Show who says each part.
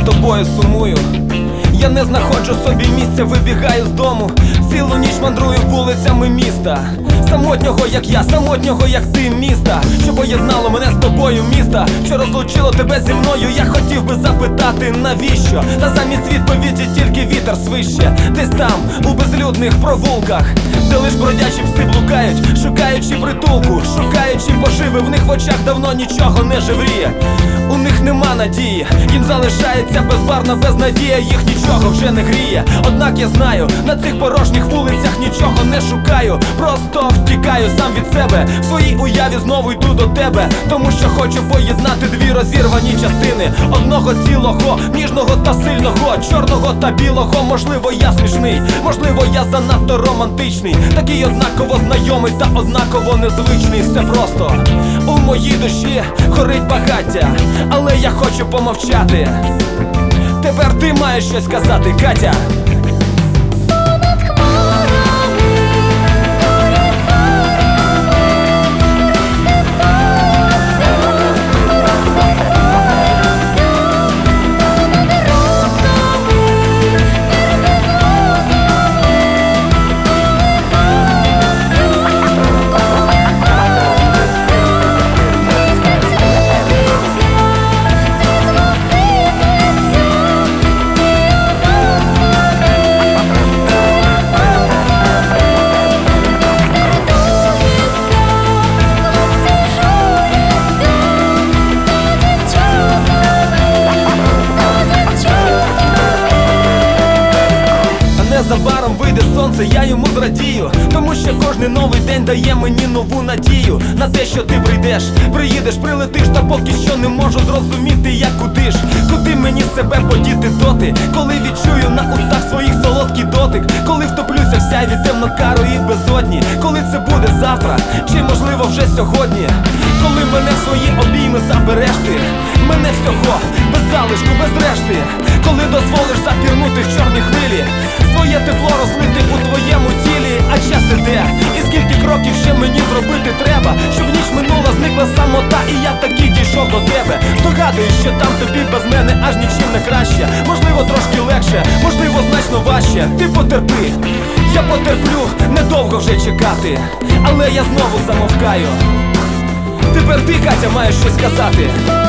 Speaker 1: тобою сумую. Я не знаходжу собі місця, вибігаю з дому, цілу ніч мандрую вулицями міста. Самотнього, як я, самотнього, як ти, міста, що поєднало мене з тобою, міста, що розлучило тебе зі мною. Я хотів би запитати, навіщо? Та замість відповіді тільки вітер свище. Десь там, у безлюдних провулках, де лиш бродячі пси блукають, шукаючи притулку, шукаючи поживи. В них в очах давно нічого не живріє. У них нема надії, їм залишається безбарна безнадія. Їх нічого вже не гріє. Однак я знаю, на цих порожніх вулицях нічого не шукаю. Просто втікаю сам від себе, в своїй уяві знову йду до тебе. Тому що хочу поєднати дві розірвані частини одного цілого, ніжного та сильного, чорного та білого. Можливо, я смішний, можливо, я занадто романтичний, такий однаково знайомий та однаково незвичний. Все просто у моїй душі горить багаття, але я хочу помовчати. Тепер ти маєш щось сказати, Катя. Незабаром вийде сонце, я йому зрадію, тому що кожний новий день дає мені нову надію на те, що ти прийдеш, приїдеш, прилетиш. Та поки що не можу зрозуміти, як куди ж, куди мені себе подіти доти, коли відчую на устах своїх солодкий дотик, коли втоплюся в сяйві темно-карої безодні, коли це буде завтра, чи можливо вже сьогодні, коли мене в свої обійми забереш ти, мене всього, без залишку, без решти, коли дозволиш запірнути в чорні хвилі, своє тепло розлити у твоєму тілі. А час іде, і скільки кроків ще мені зробити треба, щоб ніч минула, зникла самота, і я таки дійшов до тебе. Здогадуюсь, що там тобі без мене аж нічим не краще. Можливо, трошки легше, можливо, значно важче. Ти потерпи, я потерплю, недовго вже чекати, але я знову замовкаю. Тепер ти, Катя, маєш щось сказати.